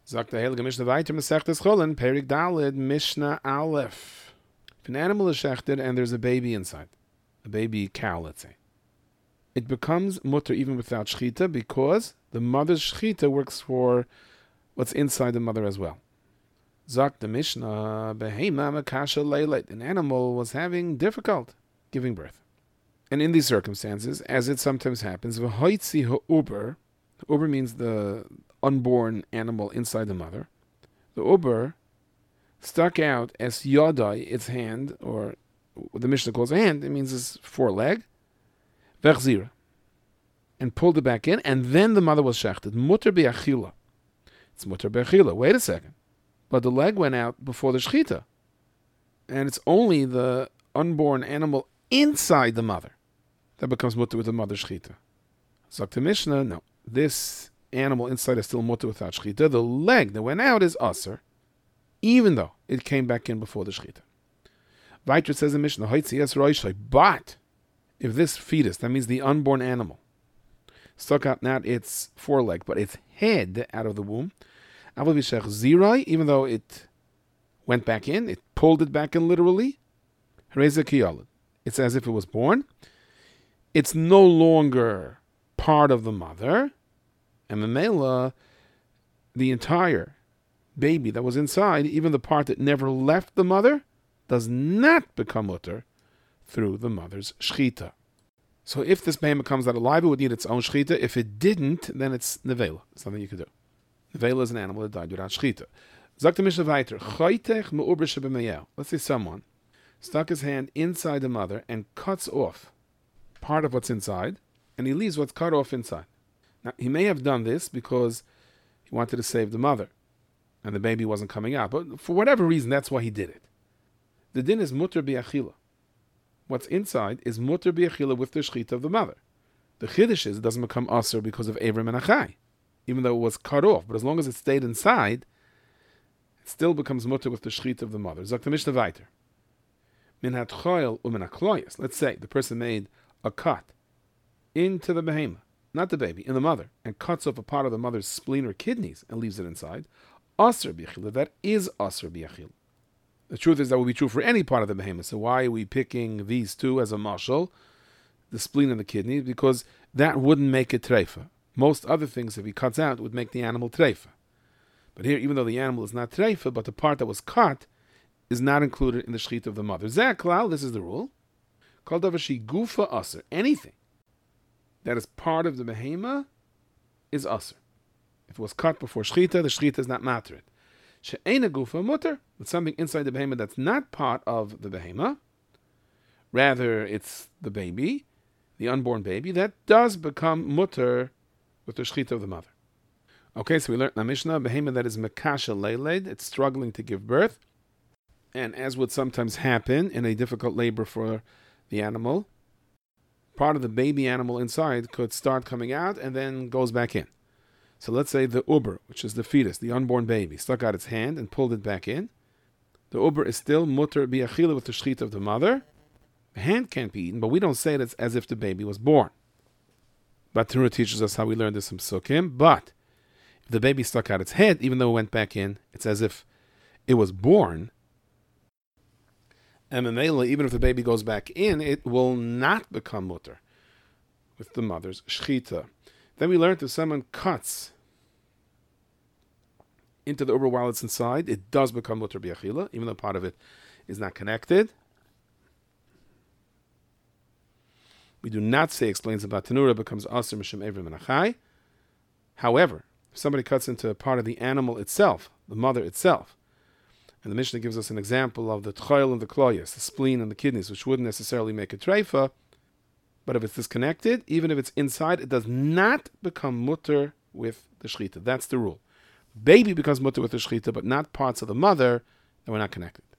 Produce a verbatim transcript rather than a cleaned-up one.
Sagt der Heilige Mishnah weiter, Masechtes Cholin, Perik Daled, Mishnah Aleph. If an animal is shechted and there's a baby inside, a baby cow, let's say, it becomes mutter even without shchita because the mother's shchita works for what's inside the mother as well. Zak the Mishnah, Behema Makasha Leilet. An animal was having difficult giving birth. And in these circumstances, as it sometimes happens, V'hoitzi ha'uber, uber means the unborn animal inside the mother. The uber stuck out as yodai, its hand, or what the Mishnah calls a hand, it means its foreleg, vechzira, and pulled it back in, and then the mother was shechted. Mutter be'achila. It's mutter be'achila. Wait a second. But the leg went out before the shechita. And it's only the unborn animal inside the mother that becomes mutter with the mother's shechita. Sagt the Mishnah, no. This animal inside is still mutter without shechita. The leg that went out is aser, even though it came back in before the shechita. Weiter says in Mishnah, but if this fetus, that means the unborn animal, stuck out not its foreleg, but its head out of the womb, even though it went back in, it pulled it back in literally, it's as if it was born. It's no longer part of the mother, and Memela, the entire baby that was inside, even the part that never left the mother, does not become mutter through the mother's shchita. So if this behemoth comes out alive, it would need its own shchita. If it didn't, then it's nevela, something you could do. Nevela is an animal that died without shchita. Zakt the Mishnah weiter, choitech me'uber shebemeyel. Let's say someone stuck his hand inside the mother and cuts off part of what's inside, and he leaves what's cut off inside. Now, he may have done this because he wanted to save the mother, and the baby wasn't coming out. But for whatever reason, that's why he did it. The din is mutter bi'achila. What's inside is mutter bi'achila with the shchita of the mother. The chiddush is it doesn't become aser because of Avram and Achai, even though it was cut off. But as long as it stayed inside, it still becomes mutter with the shchita of the mother. Zok the Mishnah weiter. Min hat choil u'min hakloyes. Let's say the person made a cut into the behemoth, not the baby, in the mother, and cuts off a part of the mother's spleen or kidneys and leaves it inside. Aser bi'achila. That is aser bi'achila. The truth is that would be true for any part of the behemoth. So why are we picking these two as a mashal, the spleen and the kidney? Because that wouldn't make it treifa. Most other things, if he cuts out, would make the animal treifa. But here, even though the animal is not treifa, but the part that was cut is not included in the shechita of the mother. Zeklal, this is the rule. Kol davar shi gufa aser. Anything that is part of the behemoth is aser. If it was cut before shechita, the shechita is not materet. She'ena gufa mutter, with something inside the behemoth that's not part of the behemoth, rather it's the baby, the unborn baby, that does become mutter with the shechita of the mother. Okay, so we learned in the Mishnah, behemoth that is mekasha leiled, it's struggling to give birth, and as would sometimes happen in a difficult labor for the animal, part of the baby animal inside could start coming out and then goes back in. So let's say the uber, which is the fetus, the unborn baby, stuck out its hand and pulled it back in. The uber is still mutter bi'achila with the shechita of the mother. The hand can't be eaten, but we don't say it as if the baby was born. But Torah teaches us how we learned this from Sukkim. But if the baby stuck out its head, even though it went back in, it's as if it was born. And Memela, even if the baby goes back in, it will not become mutter with the mother's shechita. Then we learned if someone cuts into the uber while it's inside, it does become mutter bi'achila, even though part of it is not connected. We do not say, explains about Tanura, becomes aser mishem Avram and Achai. However, if somebody cuts into a part of the animal itself, the mother itself, and the Mishnah gives us an example of the tchoil and the kloyas, the spleen and the kidneys, which wouldn't necessarily make a treifa, but if it's disconnected, even if it's inside, it does not become mutter with the shechita. That's the rule. Baby becomes mutter with the shechita, but not parts of the mother that were not connected.